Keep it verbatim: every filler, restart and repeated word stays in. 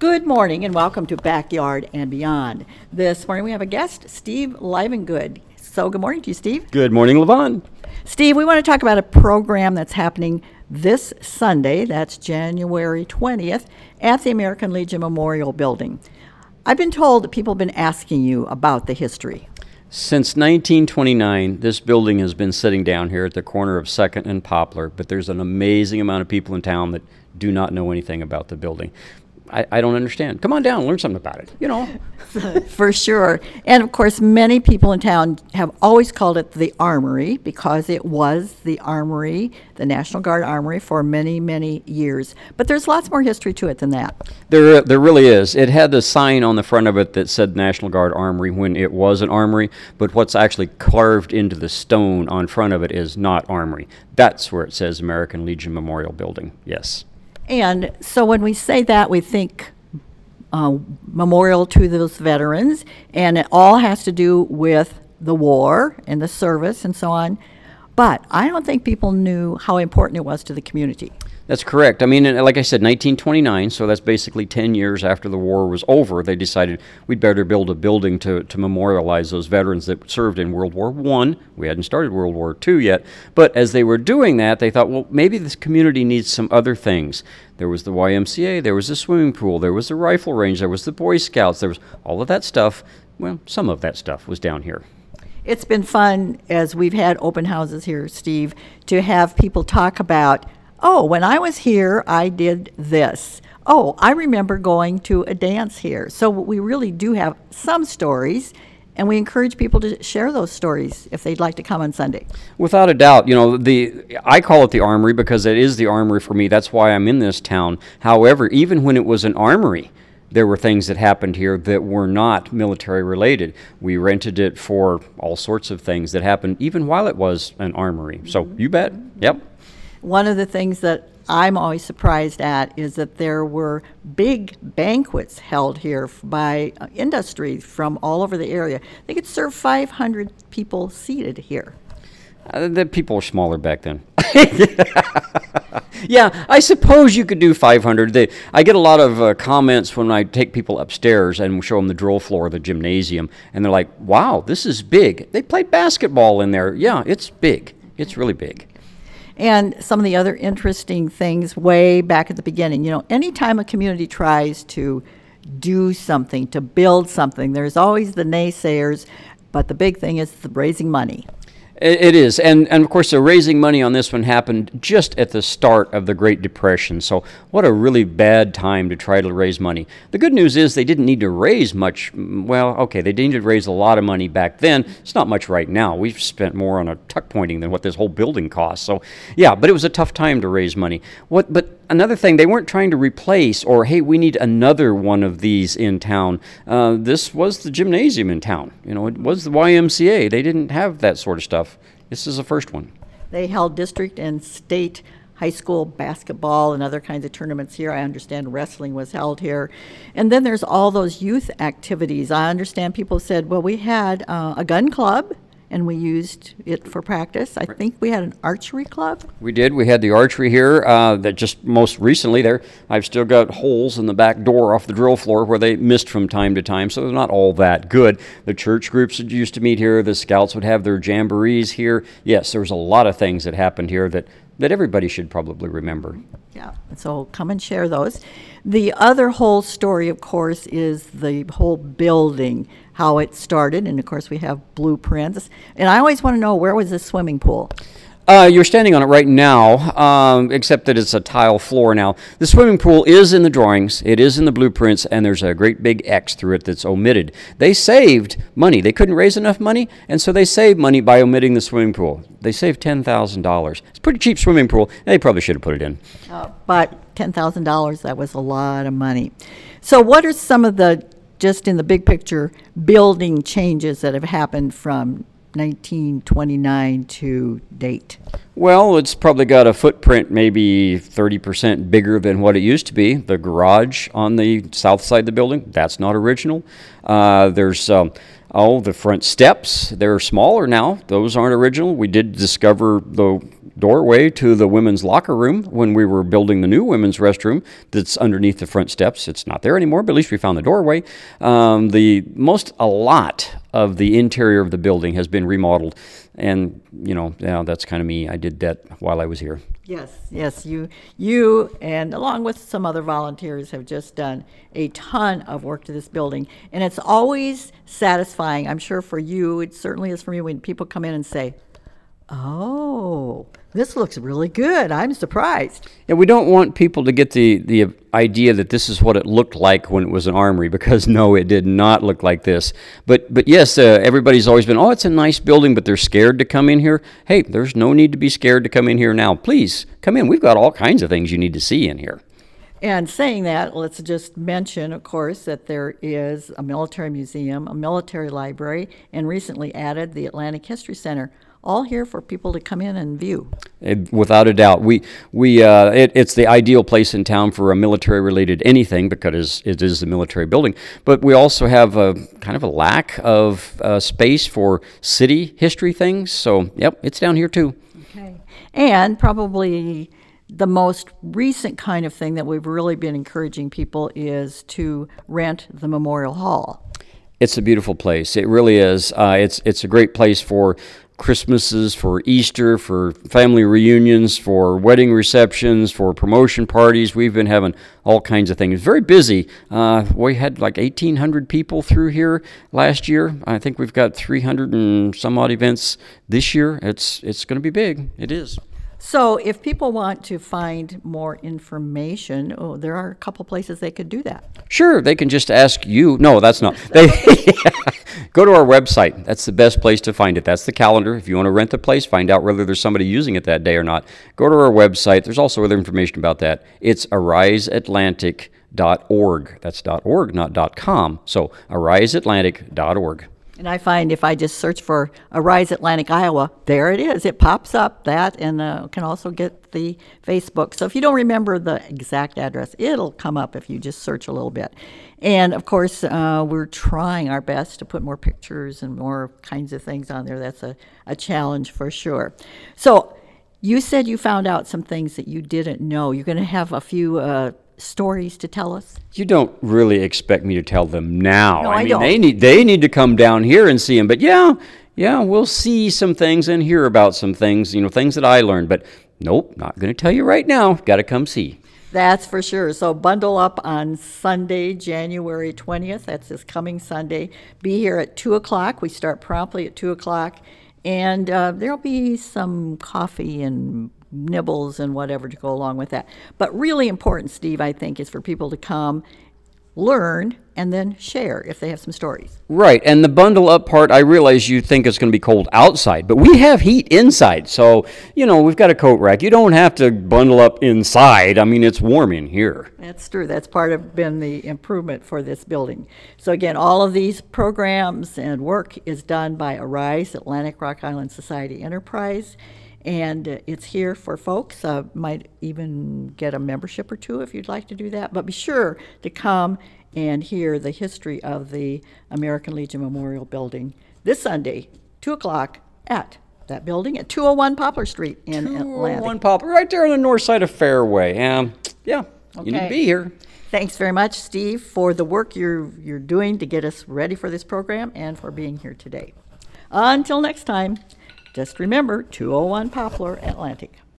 Good morning and welcome to Backyard and Beyond. This morning we have a guest, Steve Livengood. So good morning to you, Steve. Good morning, Levon. Steve, we want to talk about a program that's happening this Sunday, that's January twentieth, at the American Legion Memorial Building. I've been told that people have been asking you about the history. Since nineteen twenty-nine, this building has been sitting down here at the corner of second and Poplar, but there's an amazing amount of people in town that do not know anything about the building. I, I don't understand. Come on down, learn something about it, you know. For sure. And of course, many people in town have always called it the Armory because it was the Armory, the National Guard Armory, for many, many years. But there's lots more history to it than that. There, there really is. It had the sign on the front of it that said National Guard Armory when it was an armory, but what's actually carved into the stone on front of it is not armory. That's where it says American Legion Memorial Building, yes. And so when we say that, we think uh, memorial to those veterans, and it all has to do with the war and the service and so on. But I don't think people knew how important it was to the community. That's correct. I mean, like I said, nineteen twenty-nine, so that's basically ten years after the war was over, they decided we'd better build a building to, to memorialize those veterans that served in World War One. We hadn't started World War Two yet. But as they were doing that, they thought, well, maybe this community needs some other things. There was the Y M C A, there was the swimming pool, there was the rifle range, there was the Boy Scouts, there was all of that stuff. Well, some of that stuff was down here. It's been fun, as we've had open houses here, Steve, to have people talk about, oh, when I was here, I did this. Oh, I remember going to a dance here. So we really do have some stories, and we encourage people to share those stories if they'd like to come on Sunday. Without a doubt, you know, the I call it the Armory because it is the Armory for me. That's why I'm in this town. However, even when it was an armory, there were things that happened here that were not military related. We rented it for all sorts of things that happened even while it was an armory. So you bet. Yep. One of the things that I'm always surprised at is that there were big banquets held here by uh, industry from all over the area. They could serve five hundred people seated here. Uh, the people were smaller back then. Yeah, I suppose you could do five hundred. They, I get a lot of uh, comments when I take people upstairs and show them the drill floor of the gymnasium, and they're like, wow, this is big. They played basketball in there. Yeah, it's big. It's really big. And some of the other interesting things way back at the beginning, you know, anytime a community tries to do something, to build something, there's always the naysayers, but the big thing is the raising money. It is, and, and of course the raising money on this one happened just at the start of the Great Depression, so what a really bad time to try to raise money. The good news is they didn't need to raise much, well, okay, they needed to raise a lot of money back then. It's not much right now. We've spent more on a tuck pointing than what this whole building costs, so yeah, but it was a tough time to raise money. What? But another thing, they weren't trying to replace or, hey, we need another one of these in town. Uh, this was the gymnasium in town. You know, it was the Y M C A. They didn't have that sort of stuff. This is the first one. They held district and state high school basketball and other kinds of tournaments here. I understand wrestling was held here. And then there's all those youth activities. I understand people said, well, we had uh, a gun club, and we used it for practice. I think we had an archery club. We did. We had the archery here uh, that just most recently there. I've still got holes in the back door off the drill floor where they missed from time to time, so they're not all that good. The church groups that used to meet here, the scouts would have their jamborees here. Yes, there was a lot of things that happened here that, that everybody should probably remember. Yeah, so come and share those. The other whole story, of course, is the whole building, how it started, and of course we have blueprints. And I always want to know, where was this swimming pool? Uh, you're standing on it right now, um, except that it's a tile floor now. The swimming pool is in the drawings, it is in the blueprints, and there's a great big X through it that's omitted. They saved money. They couldn't raise enough money, and so they saved money by omitting the swimming pool. They saved ten thousand dollars. It's a pretty cheap swimming pool. They probably should have put it in. Uh, but ten thousand dollars, that was a lot of money. So what are some of the, just in the big picture, building changes that have happened from nineteen twenty-nine to date? Well, it's probably got a footprint maybe thirty percent bigger than what it used to be. The garage on the south side of the building, that's not original. Uh, there's, um, oh, the front steps, they're smaller now. Those aren't original. We did discover the doorway to the women's locker room when we were building the new women's restroom that's underneath the front steps. It's not there anymore, but at least we found the doorway. Um, the most, a lot of the interior of the building has been remodeled. And, you know, yeah, that's kind of me. I did that while I was here. Yes, yes, you, you, and along with some other volunteers, have just done a ton of work to this building, and it's always satisfying. I'm sure for you, it certainly is for me when people come in and say, "Oh, this looks really good. I'm surprised." Yeah, we don't want people to get the, the idea that this is what it looked like when it was an armory, because no, it did not look like this. But but yes, uh, everybody's always been, oh, it's a nice building, but they're scared to come in here. Hey, there's no need to be scared to come in here now. Please, come in. We've got all kinds of things you need to see in here. And saying that, let's just mention, of course, that there is a military museum, a military library, and recently added the Atlantic History Center, all here for people to come in and view. It, without a doubt, we we uh, it, it's the ideal place in town for a military-related anything, because it is the military building. But we also have a kind of a lack of uh, space for city history things. So, yep, it's down here too. Okay, and probably the most recent kind of thing that we've really been encouraging people is to rent the Memorial Hall. It's a beautiful place. It really is. Uh, it's it's a great place for Christmases, for Easter, for family reunions, for wedding receptions, for promotion parties. We've been having all kinds of things. Very busy. Uh, we had like eighteen hundred people through here last year. I think we've got three hundred and some odd events this year. It's it's going to be big. It is. So if people want to find more information, oh, there are a couple places they could do that. Sure, they can just ask you. No, that's not. They go to our website. That's the best place to find it. That's the calendar. If you want to rent the place, find out whether there's somebody using it that day or not. Go to our website. There's also other information about that. It's arise atlantic dot org. That's .org, not .com. So arise atlantic dot org. And I find if I just search for Arise Atlantic, Iowa, there it is. It pops up, that, and uh, can also get the Facebook. So if you don't remember the exact address, it'll come up if you just search a little bit. And, of course, uh, we're trying our best to put more pictures and more kinds of things on there. That's a, a challenge for sure. So you said you found out some things that you didn't know. You're going to have a few uh, stories to tell us? You don't really expect me to tell them now. No, I, I mean, don't. they need they need to come down here and see them. But yeah, yeah, we'll see some things and hear about some things, you know, things that I learned. But nope, not going to tell you right now. Got to come see. That's for sure. So bundle up on Sunday, January twentieth. That's this coming Sunday. Be here at two o'clock. We start promptly at two o'clock. And uh, there'll be some coffee and nibbles and whatever to go along with that. But really important, Steve, I think, is for people to come, learn, and then share if they have some stories. Right, and the bundle up part, I realize you think it's going to be cold outside, but we have heat inside. So, you know, we've got a coat rack. You don't have to bundle up inside. I mean, it's warm in here. That's true. That's part of been the improvement for this building. So again, all of these programs and work is done by Arise, Atlantic Rock Island Society Enterprise. And uh, it's here for folks. Uh, might even get a membership or two if you'd like to do that. But be sure to come and hear the history of the American Legion Memorial Building this Sunday, two o'clock, at that building at two oh one Poplar Street in Atlantic. One Poplar, right there on the north side of Fairway. Um, yeah, Okay. you need to be here. Thanks very much, Steve, for the work you're, you're doing to get us ready for this program and for being here today. Until next time. Just remember, two oh one Poplar, Atlantic.